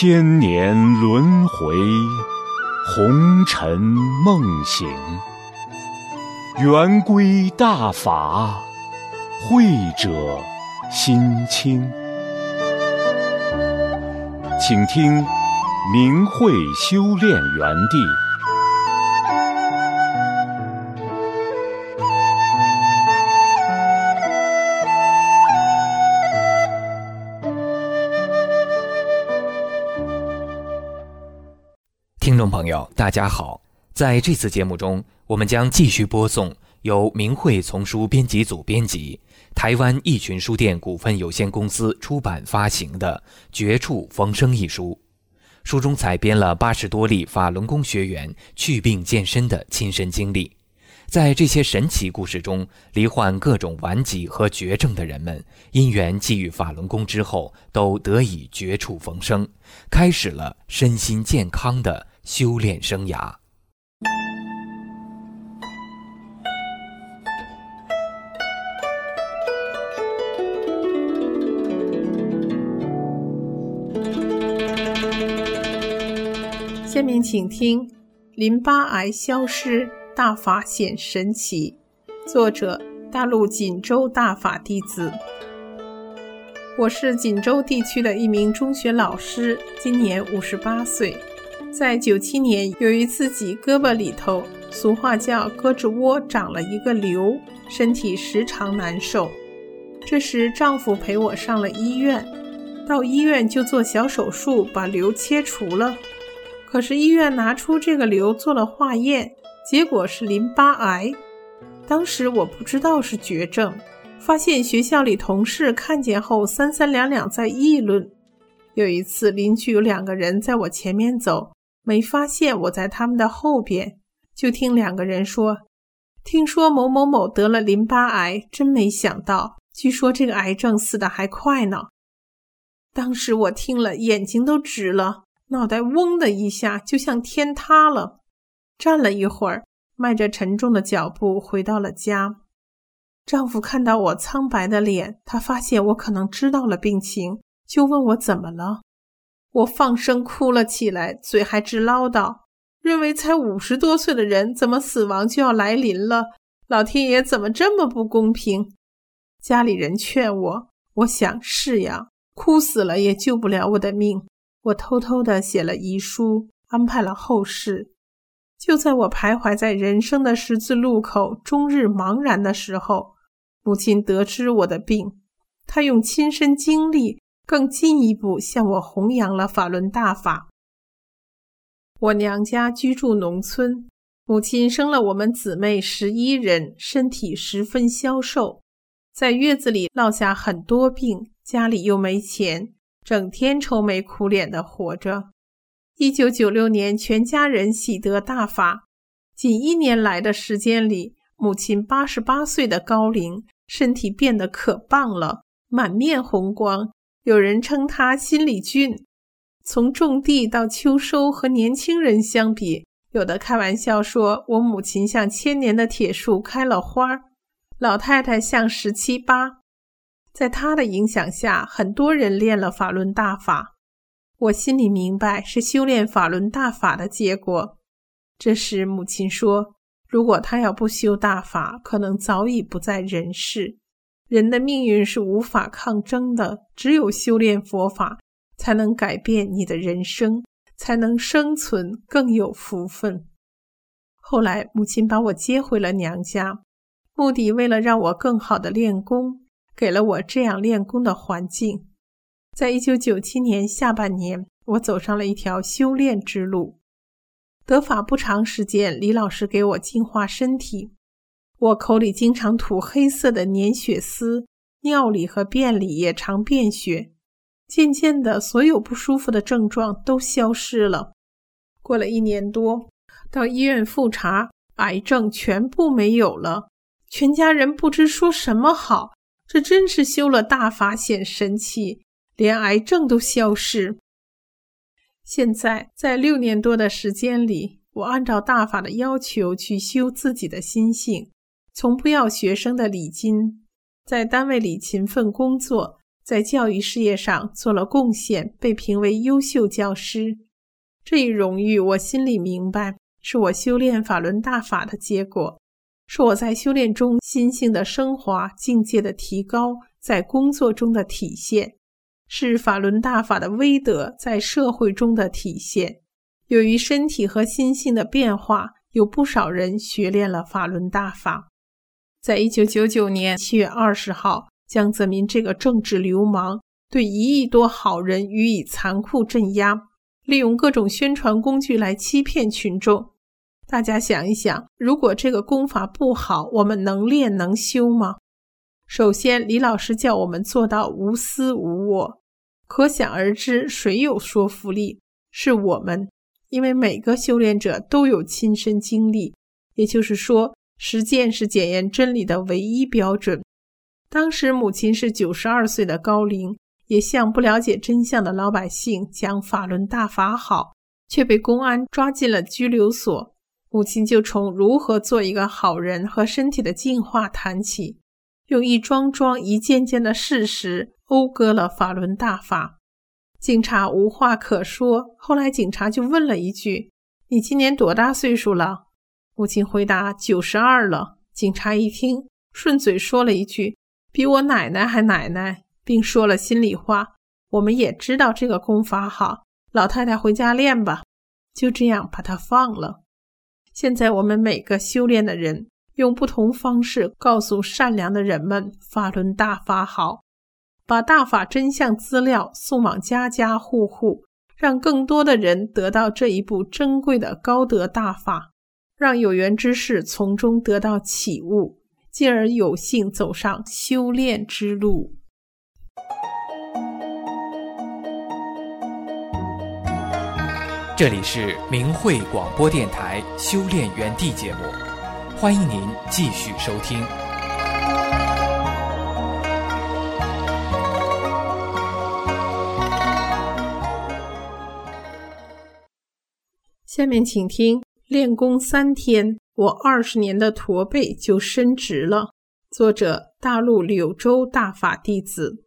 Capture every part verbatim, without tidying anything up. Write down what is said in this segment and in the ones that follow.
千年轮回，红尘梦醒。圆规大法，慧者心清。请听明慧修炼园地。 听众朋友大家好，在这次节目中，我们将继续播送由明慧丛书编辑组编辑、台湾益群书店股份有限公司出版发行的《绝处逢生》一书。书中采编了八十多例法轮功学员祛病健身的亲身经历。在这些神奇故事中，罹患各种顽疾和绝症的人们，因缘际遇法轮功之后，都得以绝处逢生，开始了身心健康的修炼生涯。 下面请听淋巴癌消失，大法显神奇。作者：大陆锦州大法弟子。我是锦州地区的一名中学老师，今年五十八岁。在九七年，由于自己胳膊里头，俗话叫胳肢窝长了一个瘤，身体时常难受。这时丈夫陪我上了医院，到医院就做小手术，把瘤切除了。可是医院拿出这个瘤做了化验，结果是淋巴癌。当时我不知道是绝症，发现学校里同事看见后三三两两在议论。有一次邻居有两个人在我前面走，没发现我在他们的后边，就听两个人说，听说某某某得了淋巴癌，真没想到，据说这个癌症死得还快呢。当时我听了眼睛都直了，脑袋嗡的一下，就像天塌了。站了一会儿，迈着沉重的脚步回到了家。丈夫看到我苍白的脸，他发现我可能知道了病情，就问我怎么了。我放声哭了起来，嘴还直唠叨，认为才五十多岁的人怎么死亡就要来临了，老天爷怎么这么不公平。家里人劝我，我想是呀，哭死了也救不了我的命。我偷偷地写了遗书，安排了后事。就在我徘徊在人生的十字路口，终日茫然的时候，母亲得知我的病，她用亲身经历更进一步向我弘扬了法轮大法。我娘家居住农村，母亲生了我们姊妹十一人，身体十分消瘦，在月子里落下很多病，家里又没钱，整天愁眉苦脸的活着。一九九六年，全家人喜得大法，仅一年来的时间里，母亲八十八岁的高龄，身体变得可棒了，满面红光，有人称她心理俊。从种地到秋收和年轻人相比，有的开玩笑说我母亲像千年的铁树开了花，老太太像十七八。在她的影响下，很多人练了法轮大法。我心里明白是修炼法轮大法的结果。这时母亲说，如果她要不修大法，可能早已不在人世。人的命运是无法抗争的，只有修炼佛法，才能改变你的人生，才能生存，更有福分。后来母亲把我接回了娘家，目的为了让我更好的练功，给了我这样练功的环境。在一九九七年下半年，我走上了一条修炼之路。得法不长时间，李老师给我净化身体，我口里经常吐黑色的粘血丝，尿里和便里也常便血。渐渐的，所有不舒服的症状都消失了。过了一年多，到医院复查，癌症全部没有了。全家人不知说什么好，这真是修了大法显神奇，连癌症都消失。现在在六年多的时间里，我按照大法的要求去修自己的心性，从不要学生的礼金，在单位里勤奋工作， 在教育事业上做了贡献，被评为优秀教师。这一荣誉我心里明白，是我修炼法轮大法的结果，是我在修炼中心性的升华、境界的提高，在工作中的体现，是法轮大法的威德在社会中的体现。由于身体和心性的变化，有不少人学练了法轮大法。在一九九九年七月二十号，江泽民这个政治流氓对一亿多好人予以残酷镇压，利用各种宣传工具来欺骗群众。大家想一想，如果这个功法不好，我们能练能修吗？首先，李老师叫我们做到无私无我，可想而知谁有说服力？是我们，因为每个修炼者都有亲身经历，也就是说，实践是检验真理的唯一标准。当时母亲是九十二岁的高龄，也向不了解真相的老百姓讲法轮大法好，却被公安抓进了拘留所。母亲就从如何做一个好人和身体的净化谈起，用一桩桩一件件的事实讴歌了法轮大法。警察无话可说，后来警察就问了一句：你今年多大岁数了？母亲回答九十二了。警察一听，顺嘴说了一句：比我奶奶还奶奶，并说了心里话：我们也知道这个功法好，老太太回家练吧。就这样把它放了。现在我们每个修炼的人，用不同方式告诉善良的人们法轮大法好，把大法真相资料送往家家户户，让更多的人得到这一部珍贵的高德大法，让有缘之士从中得到启悟，进而有幸走上修炼之路。 这里是明慧广播电台修炼园地节目，欢迎您继续收听。 下面请听练功三天，我二十年的驼背就伸直了。作者：大陆柳州大法弟子。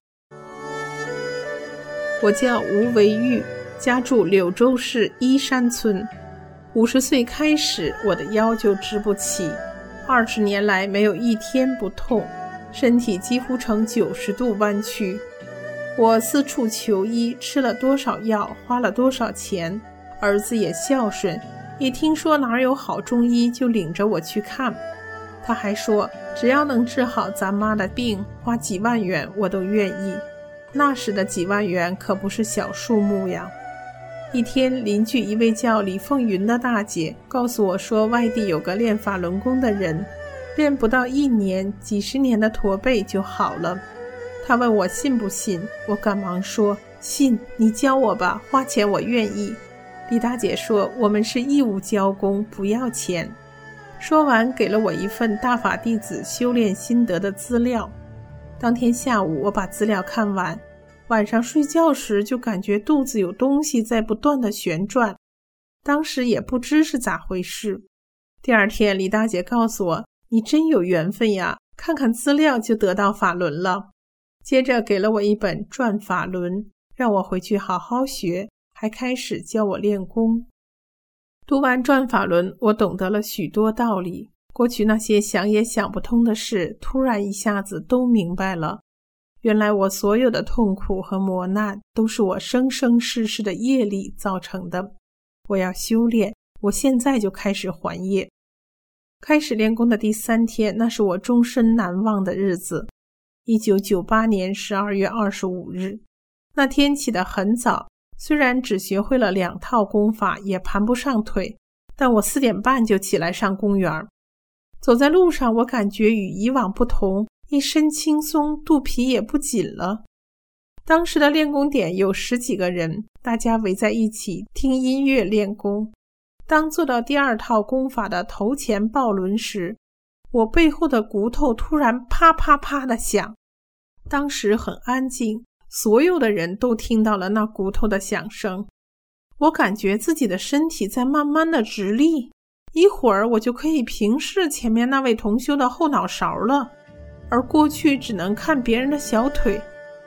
我叫吴维玉，家住柳州市依山村。五十岁开始，我的腰就直不起，二十年来没有一天不痛，身体几乎呈九十度弯曲。我四处求医，吃了多少药，花了多少钱。儿子也孝顺，一听说哪儿有好中医，就领着我去看。他还说，只要能治好咱妈的病，花几万元我都愿意。那时的几万元可不是小数目呀。一天，邻居一位叫李凤云的大姐告诉我说，外地有个练法轮功的人，练不到一年，几十年的驼背就好了。她问我信不信，我赶忙说信，你教我吧，花钱我愿意。李大姐说，我们是义务教功，不要钱。说完给了我一份大法弟子修炼心得的资料。当天下午我把资料看完，晚上睡觉时就感觉肚子有东西在不断的旋转，当时也不知是咋回事。第二天李大姐告诉我，你真有缘分呀，看看资料就得到法轮了。接着给了我一本《转法轮》，让我回去好好学，还开始教我练功。读完《转法轮》，我懂得了许多道理，过去那些想也想不通的事，突然一下子都明白了。原来我所有的痛苦和磨难，都是我生生世世的业力造成的。我要修炼，我现在就开始还业。开始练功的第三天，那是我终身难忘的日子。一九九八年十二月二十五日，那天起得很早，虽然只学会了两套功法，也盘不上腿，但我四点半就起来上公园。走在路上，我感觉与以往不同，一身轻松，肚皮也不紧了。当时的练功点有十几个人，大家围在一起听音乐练功。当做到第二套功法的头前抱轮时，我背后的骨头突然啪啪啪的响。当时很安静，所有的人都听到了那骨头的响声。我感觉自己的身体在慢慢的直立，一会儿我就可以平视前面那位同修的后脑勺了，而过去只能看别人的小腿。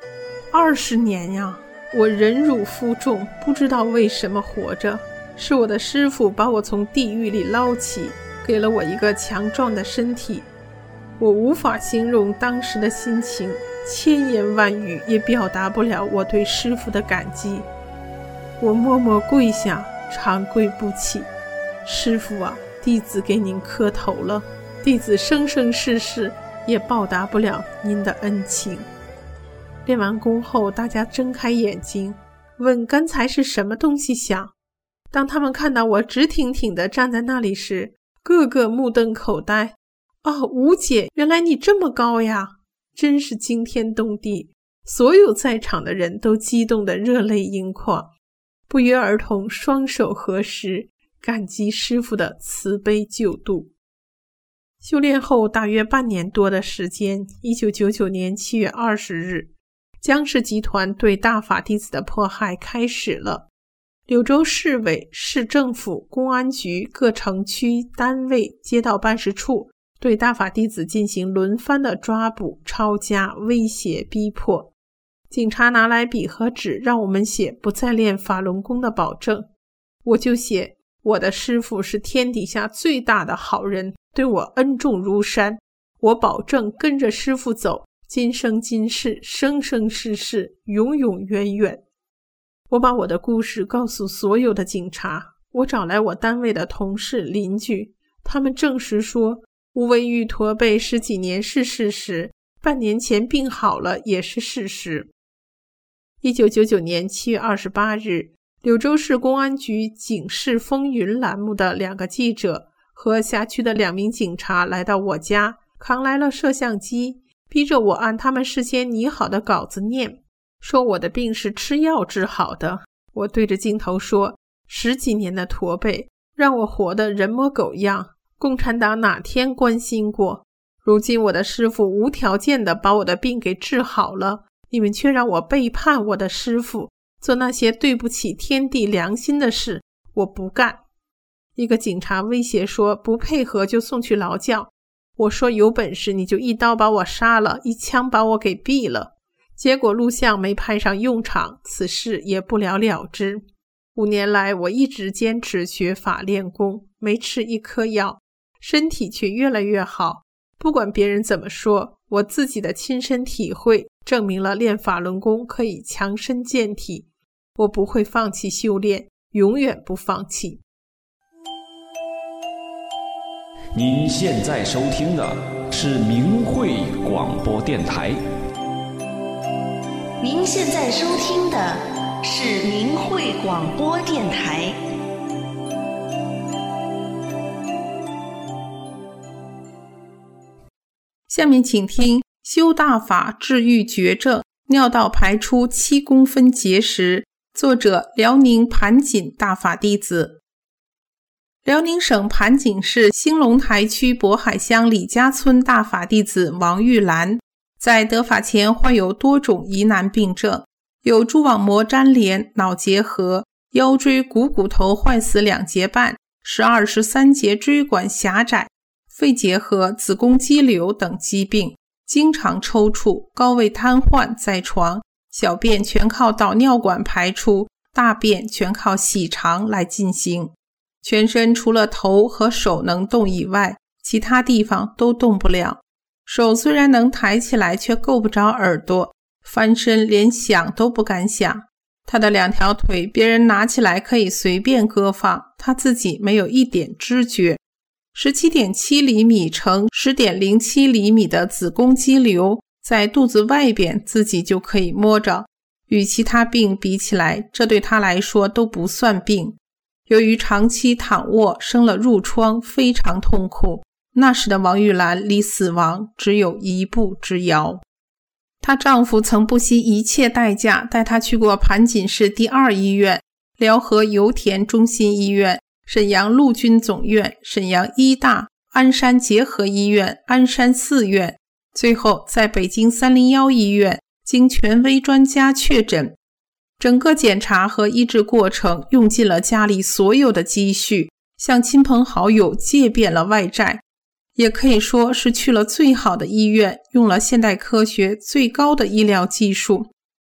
二十年呀，我忍辱负重，不知道为什么活着。是我的师父把我从地狱里捞起，给了我一个强壮的身体。我无法形容当时的心情，千言万语也表达不了我对师父的感激。我默默跪下，长跪不起。师父啊，弟子给您磕头了，弟子生生世世也报答不了您的恩情。练完功后，大家睁开眼睛，问刚才是什么东西响。当他们看到我直挺挺地站在那里时，个个目瞪口呆。哦，吴姐，原来你这么高呀，真是惊天动地。所有在场的人都激动得热泪盈眶，不约而同双手合十，感激师父的慈悲救度。修炼后大约半年多的时间，一九九九年七月二十日，江氏集团对大法弟子的迫害开始了。柳州市委、市政府、公安局、各城区单位、街道办事处对大法弟子进行轮番的抓捕、抄家、威胁、逼迫。警察拿来笔和纸让我们写不再练法轮功的保证，我就写我的师父是天底下最大的好人，对我恩重如山，我保证跟着师父走，今生今世，生生世世，永永远远。我把我的故事告诉所有的警察，我找来我单位的同事邻居，他们证实说吴维玉驼背十几年是事实，半年前病好了也是事实。一九九九年七月二十八日，柳州市公安局警示风云栏目的两个记者和辖区的两名警察来到我家，扛来了摄像机，逼着我按他们事先拟好的稿子念，说我的病是吃药治好的。我对着镜头说，十几年的驼背让我活得人模狗样，共产党哪天关心过？如今我的师父无条件地把我的病给治好了，你们却让我背叛我的师父，做那些对不起天地良心的事，我不干。一个警察威胁说不配合就送去劳教，我说有本事你就一刀把我杀了，一枪把我给毙了。结果录像没派上用场，此事也不了了之。五年来我一直坚持学法练功，没吃一颗药，身体却越来越好。不管别人怎么说，我自己的亲身体会证明了练法轮功可以强身健体，我不会放弃修炼，永远不放弃。 您现在收听的是明慧广播电台。 您现在收听的是明慧广播电台。 下面请听修大法治愈绝症，尿道排出七公分结石，作者辽宁盘锦大法弟子。辽宁省盘锦市兴隆台区渤海乡李家村大法弟子王玉兰，在得法前患有多种疑难病症，有蛛网膜粘连、脑结核、腰椎股骨头坏死两节半、十二十三节椎管狭窄、肺结核、子宫肌瘤等疾病，经常抽搐，高位瘫痪在床，小便全靠导尿管排出，大便全靠洗肠来进行。全身除了头和手能动以外，其他地方都动不了。手虽然能抬起来，却够不着耳朵，翻身连想都不敢想。他的两条腿别人拿起来可以随便割放，他自己没有一点知觉。十七点七厘米乘十点零七厘米的子宫肌瘤在肚子外边自己就可以摸着，与其他病比起来，这对他来说都不算病。由于长期躺卧生了褥疮，非常痛苦，那时的王玉兰离死亡只有一步之遥。她丈夫曾不惜一切代价带她去过盘锦市第二医院、辽河油田中心医院、沈阳陆军总院、沈阳医大、鞍山结合医院、鞍山四院，最后在北京三零一医院经权威专家确诊。整个检查和医治过程用尽了家里所有的积蓄，向亲朋好友借遍了外债，也可以说是去了最好的医院，用了现代科学最高的医疗技术。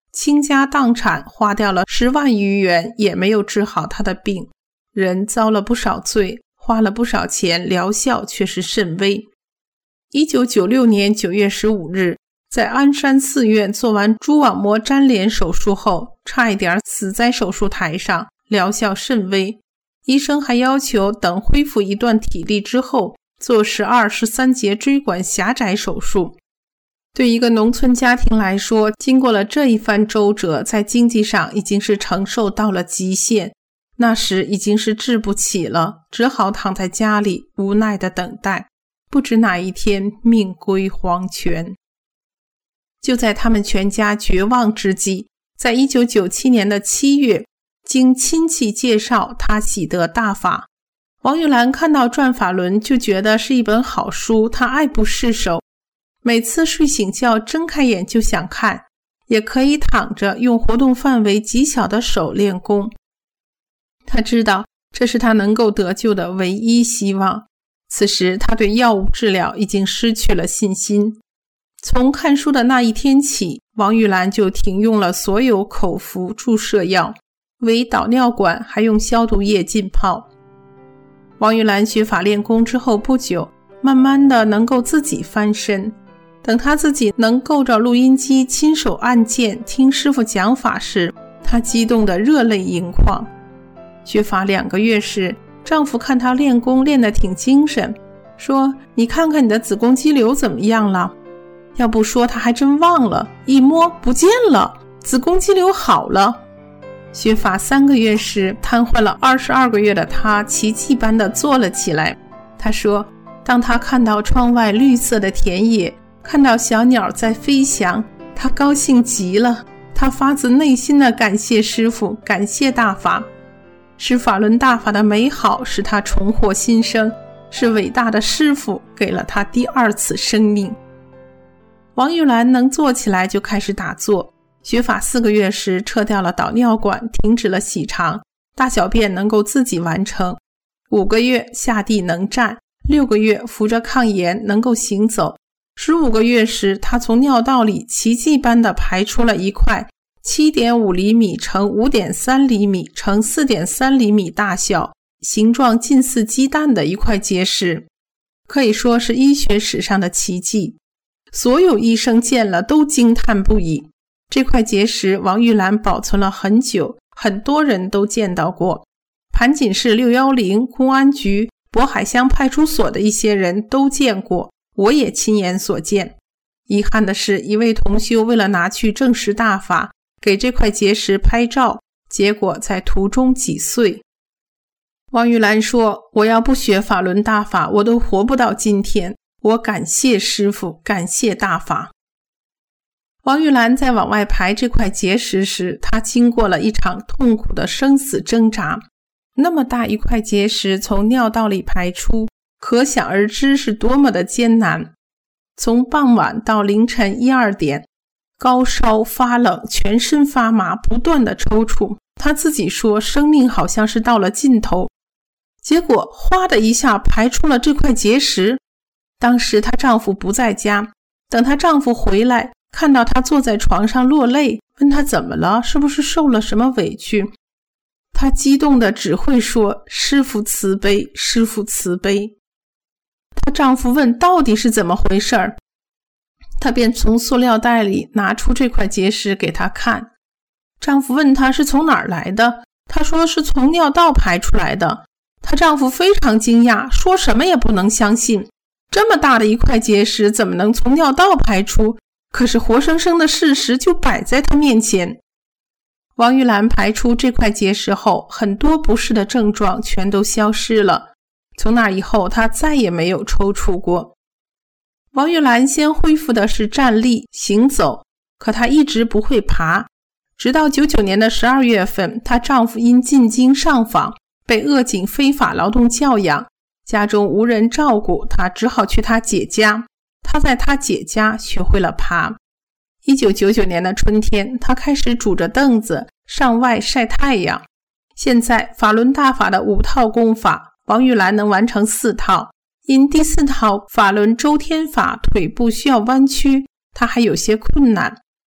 倾家荡产，花掉了十万余元，也没有治好他的病。人遭了不少罪，花了不少钱，疗效却是甚微。一九九六年九月十五日，在鞍山寺院做完蛛网膜粘连手术后，差一点死在手术台上，疗效甚微。医生还要求等恢复一段体力之后，做十二、十三节椎管狭窄手术。对一个农村家庭来说，经过了这一番周折，在经济上已经是承受到了极限，那时已经是治不起了，只好躺在家里无奈地等待，不知哪一天命归黄泉。就在他们全家绝望之际，在一九九七年的七月，经亲戚介绍，他喜得大法。王玉兰看到《转法轮》就觉得是一本好书，她爱不释手。每次睡醒觉睁开眼就想看，也可以躺着用活动范围极小的手练功。他知道这是他能够得救的唯一希望。此时他对药物治疗已经失去了信心。从看书的那一天起，王玉兰就停用了所有口服注射药，唯导尿管还用消毒液浸泡。王玉兰学法练功之后不久，慢慢的能够自己翻身。等他自己能够着录音机亲手按键听师傅讲法时，他激动得热泪盈眶。学法两个月时，丈夫看她练功练得挺精神，说：“你看看你的子宫肌瘤怎么样了？”要不说他还真忘了，一摸不见了，子宫肌瘤好了。学法三个月时，瘫痪了二十二个月的她奇迹般地坐了起来。她说，当她看到窗外绿色的田野，看到小鸟在飞翔，她高兴极了。她发自内心地感谢师父，感谢大法。是法轮大法的美好使她重获新生，是伟大的师父给了她第二次生命。王玉兰能坐起来就开始打坐。学法四个月时，撤掉了导尿管，停止了洗肠，大小便能够自己完成。五个月下地能站，六个月扶着抗炎能够行走。十五个月时，她从尿道里奇迹般地排出了一块 七点五厘米乘 五点三厘米乘 四点三厘米大小，形状近似鸡蛋的一块结石，可以说是医学史上的奇迹。所有医生见了都惊叹不已。这块结石王玉兰保存了很久，很多人都见到过。盘锦市六一零公安局渤海乡派出所的一些人都见过，我也亲眼所见。遗憾的是，一位同修为了拿去证实大法，给这块结石拍照，结果在途中挤碎。王玉兰说，我要不学法轮大法，我都活不到今天。我感谢师父，感谢大法。王玉兰在往外排这块结石时，她经过了一场痛苦的生死挣扎。那么大一块结石从尿道里排出，可想而知是多么的艰难。从傍晚到凌晨一二点，高烧发冷，全身发麻，不断的抽搐。她自己说，生命好像是到了尽头。结果哗的一下排出了这块结石。当时她丈夫不在家，等她丈夫回来，看到她坐在床上落泪，问她怎么了，是不是受了什么委屈。她激动的只会说，师父慈悲，师父慈悲。她丈夫问到底是怎么回事儿，她便从塑料袋里拿出这块结石给她看。丈夫问她是从哪儿来的，她说是从尿道排出来的。她丈夫非常惊讶，说什么也不能相信，这么大的一块结石怎么能从尿道排出？可是活生生的事实就摆在他面前。王玉兰排出这块结石后，很多不适的症状全都消失了。从那以后，她再也没有抽搐过。王玉兰先恢复的是站立、行走，可她一直不会爬。直到九九年的十二月份，她丈夫因进京上访，被扼警非法劳动教养，家中无人照顾，她只好去她姐家。她在她姐家学会了爬。一九九九年的春天，她开始拄着凳子上外晒太阳。现在法轮大法的五套功法，王玉兰能完成四套。因第四套法轮周天法腿部需要弯曲，她还有些困难。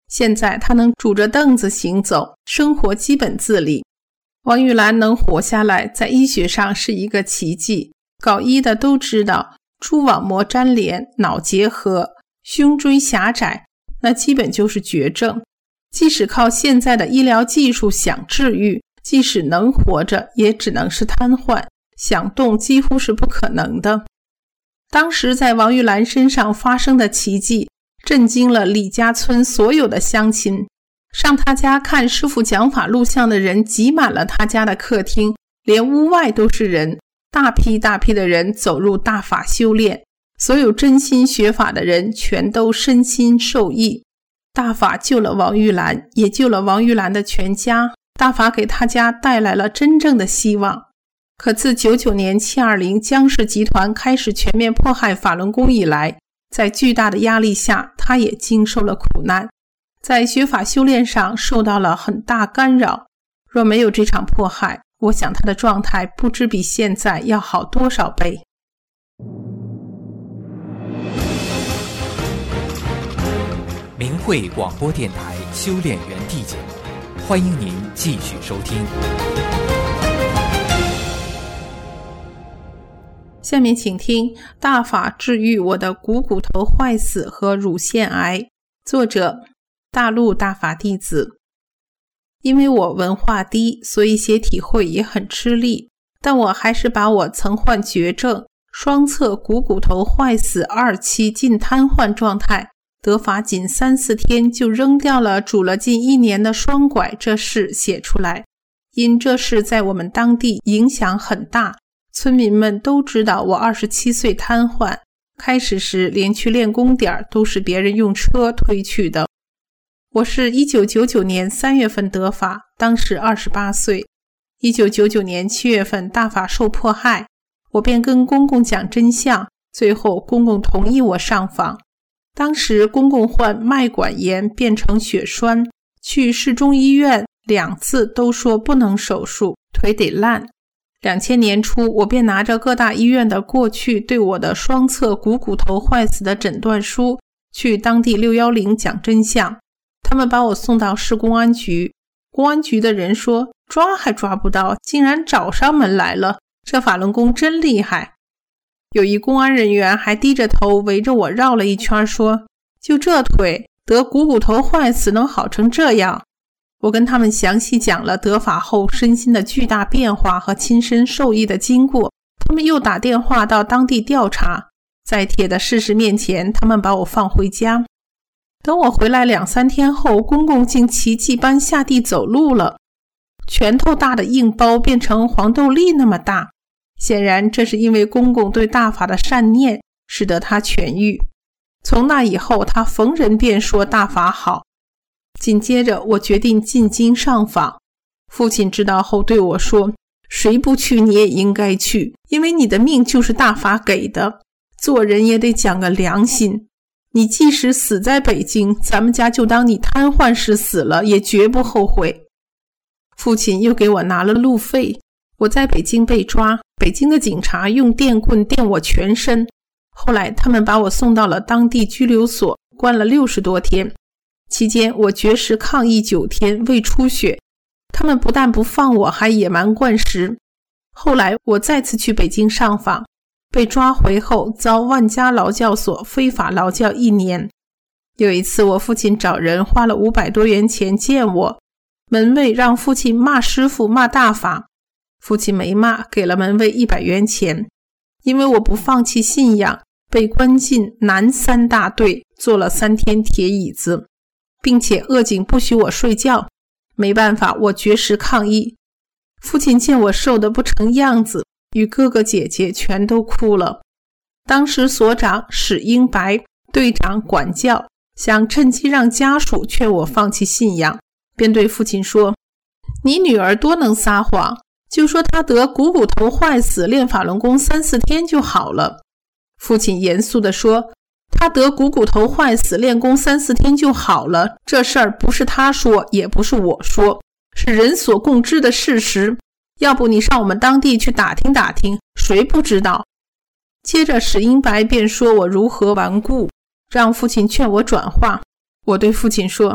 现在他能拄着凳子行走，生活基本自理。王玉兰能活下来，在医学上是一个奇迹。搞医的都知道，蛛网膜粘连、脑结核、胸椎狭窄，那基本就是绝症。即使靠现在的医疗技术想治愈，即使能活着，也只能是瘫痪，想动几乎是不可能的。当时在王玉兰身上发生的奇迹，震惊了李家村所有的乡亲。上他家看师父讲法录像的人挤满了他家的客厅，连屋外都是人，大批大批的人走入大法修炼，所有真心学法的人全都身心受益。大法救了王玉兰，也救了王玉兰的全家，大法给他家带来了真正的希望。可自九九年七二零江氏集团开始全面迫害法轮功以来，在巨大的压力下，他也经受了苦难，在学法修炼上受到了很大干扰。若没有这场迫害，我想他的状态不知比现在要好多少倍。 明慧广播电台修炼园地节目，欢迎您继续收听。 下面请听大法治愈我的股骨头坏死和乳腺癌，作者大陆大法弟子。因为我文化低，所以写体会也很吃力，但我还是把我曾患绝症、双侧股骨头坏死二期近瘫痪状态，得法仅三四天就扔掉了拄了近一年的双拐这事写出来。因这事在我们当地影响很大，村民们都知道我二十七岁瘫痪，开始时连去练功点都是别人用车推去的。我是一九九九年三月份得法，当时二十八岁。一九九九年七月份大法受迫害，我便跟公公讲真相，最后公公同意我上访。当时公公患脉管炎变成血栓，去市中医院两次都说不能手术，腿得烂。两千年初，我便拿着各大医院的过去对我的双侧股骨头坏死的诊断书，去当地六一零讲真相。他们把我送到市公安局，公安局的人说抓还抓不到，竟然找上门来了，这法轮功真厉害。有一公安人员还低着头围着我绕了一圈，说就这腿得股骨头坏死能好成这样。我跟他们详细讲了得法后身心的巨大变化和亲身受益的经过，他们又打电话到当地调查，在铁的事实面前，他们把我放回家。等我回来两三天后，公公竟奇迹般下地走路了，拳头大的硬包变成黄豆粒那么大，显然这是因为公公对大法的善念使得他痊愈。从那以后，他逢人便说大法好。紧接着我决定进京上访，父亲知道后对我说，谁不去你也应该去，因为你的命就是大法给的，做人也得讲个良心。你即使死在北京，咱们家就当你瘫痪时死了，也绝不后悔。父亲又给我拿了路费，我在北京被抓，北京的警察用电棍电我全身，后来他们把我送到了当地拘留所，关了六十多天。期间我绝食抗议九天，胃出血，他们不但不放我，还野蛮灌食。后来我再次去北京上访，被抓回后遭万家劳教所非法劳教一年。有一次我父亲找人花了五百多元钱见我，门卫让父亲骂师父骂大法，父亲没骂，给了门卫一百元钱。因为我不放弃信仰，被关进南三大队，坐了三天铁椅子，并且扼颈不许我睡觉。没办法，我绝食抗议。父亲见我瘦得不成样子，与哥哥姐姐全都哭了。当时所长史英白、队长管教想趁机让家属劝我放弃信仰，便对父亲说，你女儿多能撒谎，就说她得股骨头坏死，练法轮功三四天就好了。父亲严肃地说，她得股骨头坏死，练功三四天就好了，这事儿不是他说，也不是我说，是人所共知的事实，要不你上我们当地去打听打听，谁不知道。接着史英白便说我如何顽固，让父亲劝我转化。我对父亲说，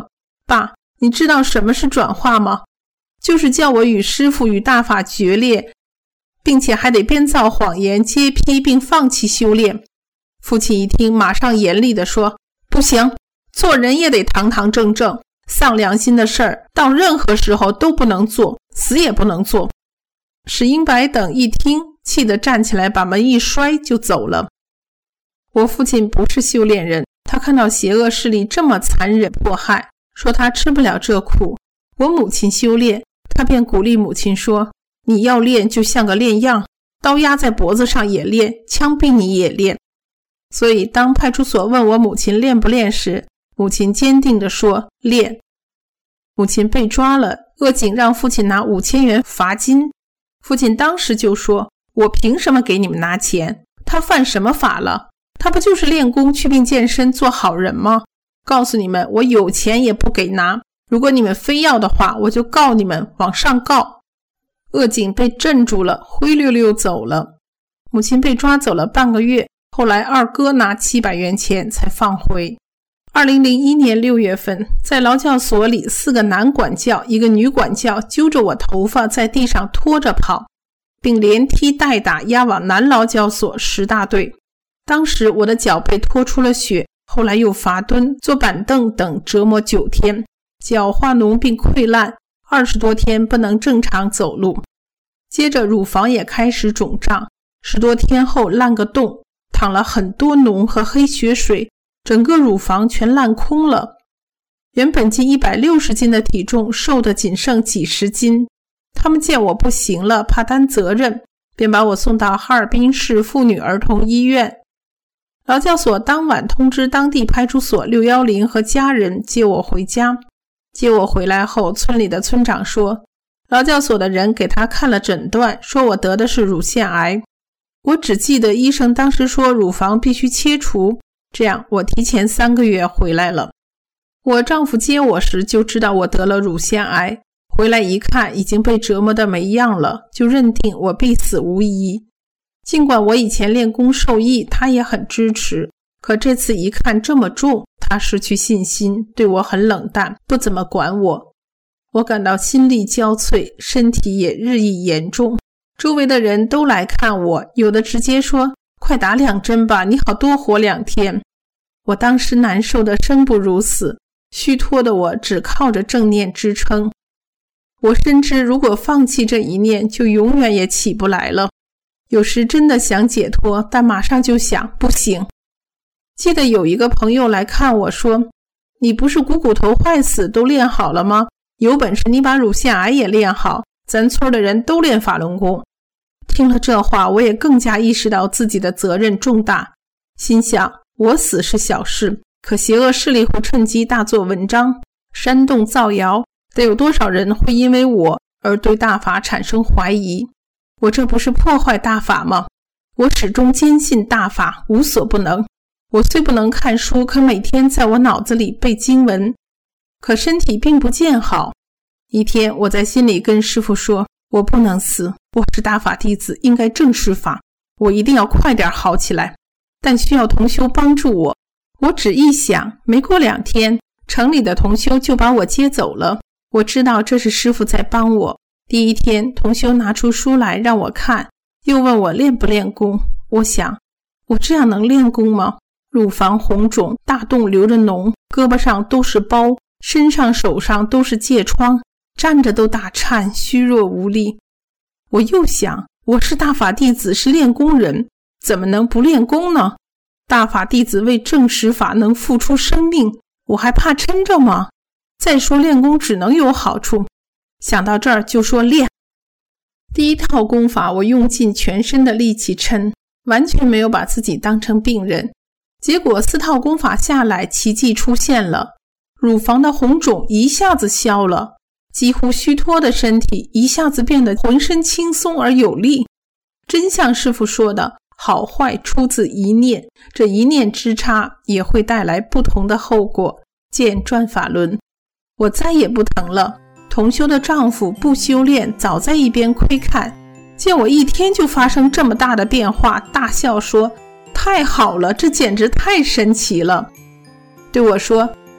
爸，你知道什么是转化吗？就是叫我与师父与大法决裂，并且还得编造谎言揭批并放弃修炼。父亲一听，马上严厉地说，不行，做人也得堂堂正正，丧良心的事儿到任何时候都不能做，死也不能做。史英白等一听，气得站起来把门一摔就走了。我父亲不是修炼人，他看到邪恶势力这么残忍迫害，说他吃不了这苦。我母亲修炼，他便鼓励母亲说，你要练就像个练样，刀压在脖子上也练，枪毙你也练。所以当派出所问我母亲练不练时，母亲坚定地说练。母亲被抓了，恶警让父亲拿五千元罚金。父亲当时就说，我凭什么给你们拿钱？他犯什么法了？他不就是练功祛病健身做好人吗？告诉你们，我有钱也不给拿，如果你们非要的话，我就告你们，往上告。恶警被镇住了，灰溜溜走了。母亲被抓走了半个月，后来二哥拿七百元钱才放回。二零零一年六月份，在劳教所里，四个男管教一个女管教揪着我头发在地上拖着跑，并连踢带打押往男劳教所十大队。当时我的脚被拖出了血，后来又罚蹲、坐板凳等折磨九天，脚化脓并溃烂，二十多天不能正常走路。接着乳房也开始肿胀，十多天后烂个洞，淌了很多脓和黑血水，整个乳房全烂空了。原本近一百六十斤的体重，瘦的仅剩几十斤。他们见我不行了，怕担责任，便把我送到哈尔滨市妇女儿童医院。劳教所当晚通知当地派出所六一零和家人接我回家。接我回来后，村里的村长说，劳教所的人给他看了诊断，说我得的是乳腺癌。我只记得医生当时说乳房必须切除，这样我提前三个月回来了。我丈夫接我时就知道我得了乳腺癌，回来一看已经被折磨得没样了，就认定我必死无疑。尽管我以前练功受益，他也很支持，可这次一看这么重，他失去信心，对我很冷淡，不怎么管我。我感到心力交瘁，身体也日益严重。周围的人都来看我，有的直接说，快打两针吧，你好多活两天。我当时难受得生不如死，虚脱的我只靠着正念支撑。我深知如果放弃这一念，就永远也起不来了。有时真的想解脱，但马上就想不行。记得有一个朋友来看我说，你不是股骨头坏死都练好了吗？有本事你把乳腺癌也练好，咱村的人都练法轮功。听了这话，我也更加意识到自己的责任重大，心想我死是小事，可邪恶势力会趁机大做文章，煽动造谣，得有多少人会因为我而对大法产生怀疑。我这不是破坏大法吗？我始终坚信大法无所不能。我虽不能看书，可每天在我脑子里背经文，可身体并不见好。一天我在心里跟师父说，我不能死，我是大法弟子，应该正视法，我一定要快点好起来，但需要同修帮助我。我只一想，没过两天，城里的同修就把我接走了。我知道这是师父在帮我。第一天，同修拿出书来让我看，又问我练不练功。我想，我这样能练功吗？乳房红肿，大洞流着脓，胳膊上都是包，身上手上都是疥疮，站着都打颤，虚弱无力。我又想，我是大法弟子，是练功人，怎么能不练功呢？大法弟子为正实法能付出生命，我还怕抻着吗？再说练功只能有好处。想到这儿就说练。第一套功法我用尽全身的力气抻，完全没有把自己当成病人。结果四套功法下来，奇迹出现了，乳房的红肿一下子消了，几乎虚脱的身体一下子变得浑身轻松而有力。真像师父说的，好坏出自一念，这一念之差也会带来不同的后果。见转法轮。我再也不疼了。同修的丈夫不修炼，早在一边窥看，见我一天就发生这么大的变化，大笑说，太好了，这简直太神奇了。对我说，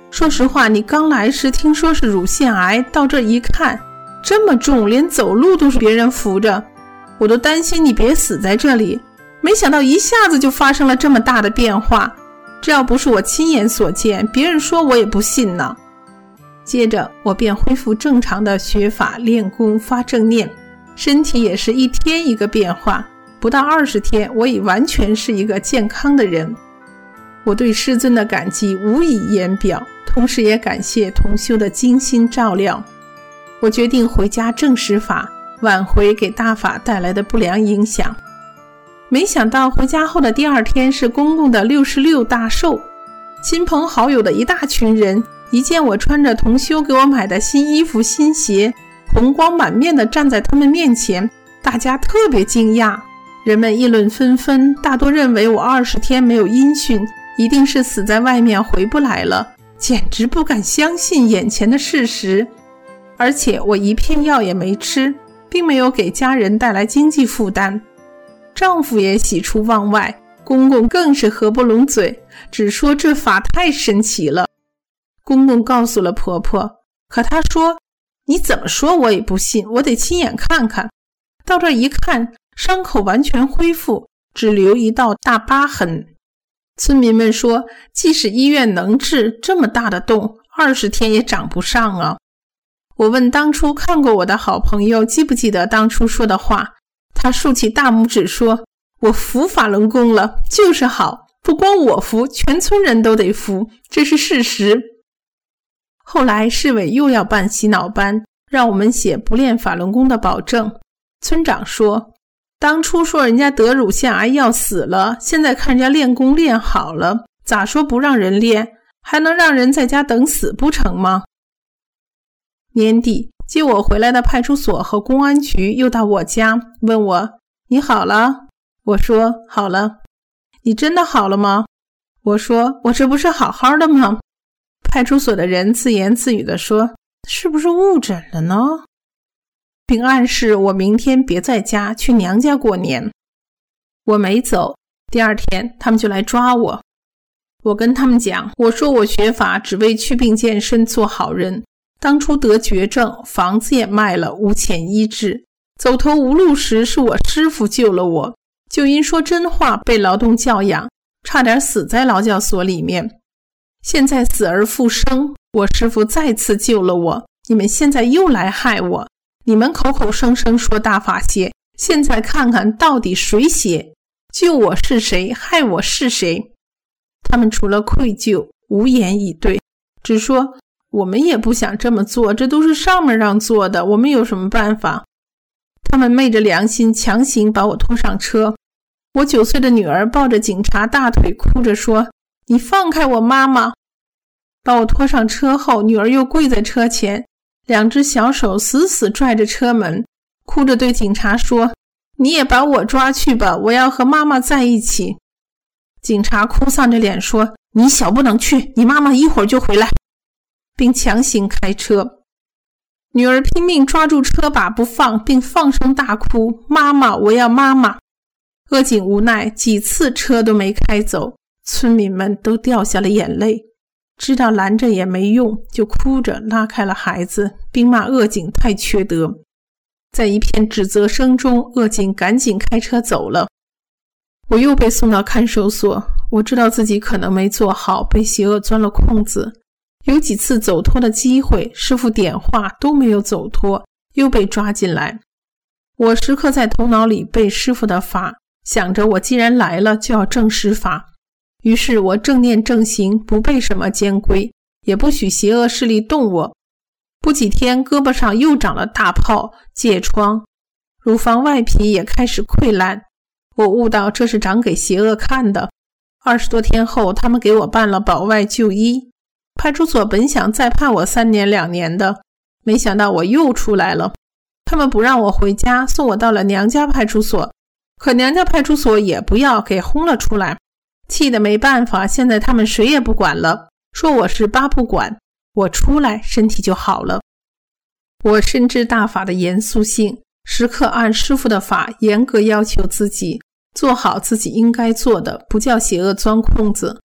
说实话，你刚来时听说是乳腺癌，到这一看这么重，连走路都是别人扶着，我都担心你别死在这里。没想到一下子就发生了这么大的变化，这要不是我亲眼所见，别人说我也不信呢。接着我便恢复正常的学法练功发正念，身体也是一天一个变化，不到二十天我已完全是一个健康的人。我对师尊的感激无以言表，同时也感谢同修的精心照料。我决定回家正实法，挽回给大法带来的不良影响。没想到回家后的第二天是公公的六十六大寿，亲朋好友的一大群人一见我穿着同修给我买的新衣服新鞋，红光满面地站在他们面前，大家特别惊讶，人们议论纷纷，大多认为我二十天没有音讯，一定是死在外面回不来了，简直不敢相信眼前的事实。而且我一片药也没吃，并没有给家人带来经济负担。丈夫也喜出望外，公公更是合不拢嘴，只说这法太神奇了。公公告诉了婆婆，可她说你怎么说我也不信，我得亲眼看看。到这一看，伤口完全恢复，只留一道大疤痕。村民们说，即使医院能治，这么大的洞二十天也长不上啊。我问当初看过我的好朋友记不记得当初说的话，他竖起大拇指说，我服法轮功了，就是好，不光我服，全村人都得服，这是事实。后来市委又要办洗脑班，让我们写不练法轮功的保证。村长说，当初说人家得乳腺癌要死了，现在看人家练功练好了，咋说不让人练，还能让人在家等死不成吗？年底接我回来的派出所和公安局又到我家，问我你好了？我说好了。你真的好了吗？我说我这不是好好的吗？派出所的人自言自语地说，是不是误诊了呢？并暗示我明天别在家，去娘家过年。我没走，第二天他们就来抓我。我跟他们讲，我说我学法只为祛病健身，做好人，当初得绝症，房子也卖了，无钱医治，走投无路时是我师父救了我，就因说真话被劳动教养，差点死在劳教所里面。现在死而复生，我师父再次救了我，你们现在又来害我，你们口口声声说大法邪，现在看看到底谁邪，救我是谁，害我是谁。他们除了愧疚无言以对，只说我们也不想这么做，这都是上面让做的，我们有什么办法。他们昧着良心强行把我拖上车，我九岁的女儿抱着警察大腿哭着说，你放开我妈妈。把我拖上车后，女儿又跪在车前，两只小手死死拽着车门，哭着对警察说，你也把我抓去吧，我要和妈妈在一起。警察哭丧着脸说，你小不能去，你妈妈一会儿就回来，并强行开车。女儿拼命抓住车把不放，并放声大哭，妈妈，我要妈妈。恶警无奈，几次车都没开走，村民们都掉下了眼泪，知道拦着也没用，就哭着拉开了孩子，并骂恶警太缺德。在一片指责声中，恶警赶紧开车走了。我又被送到看守所，我知道自己可能没做好，被邪恶钻了空子，有几次走脱的机会，师父点化都没有走脱，又被抓进来。我时刻在头脑里背师父的法，想着我既然来了就要正实法，于是我正念正行，不被什么监规，也不许邪恶势力动我。不几天，胳膊上又长了大泡疥疮，乳房外皮也开始溃烂，我悟到这是长给邪恶看的。二十多天后，他们给我办了保外就医。派出所本想再判我三年两年的，没想到我又出来了。他们不让我回家，送我到了娘家派出所，可娘家派出所也不要，给轰了出来。气得没办法，现在他们谁也不管了，说我是八不管，我出来身体就好了。我深知大法的严肃性，时刻按师父的法严格要求自己，做好自己应该做的，不叫邪恶钻空子。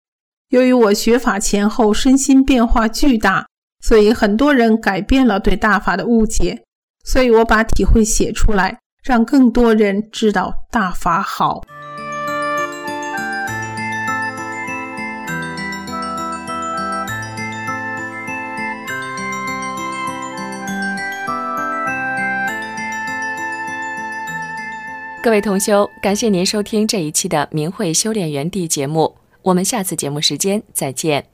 由于我学法前后身心变化巨大，所以很多人改变了对大法的误解，所以我把体会写出来，让更多人知道大法好。 各位同修，感谢您收听这一期的明慧修炼园地节目，我们下次节目时间再见。